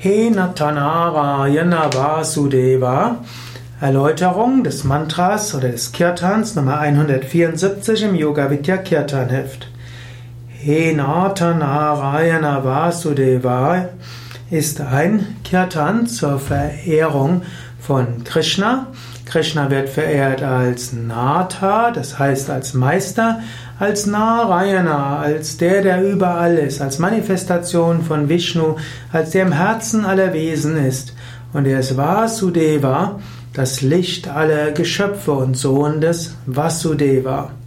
He Natanarayana Vasudeva. Erläuterung des Mantras oder des Kirtans Nummer 174 im Yoga Vidya Kirtan Heft. He Natanarayana Vasudeva ist ein Kirtan zur Verehrung von Krishna. Krishna wird verehrt als Natha, das heißt als Meister, als Narayana, als der überall ist, als Manifestation von Vishnu, als der im Herzen aller Wesen ist. Und er ist Vasudeva, das Licht aller Geschöpfe und Sohn des Vasudeva.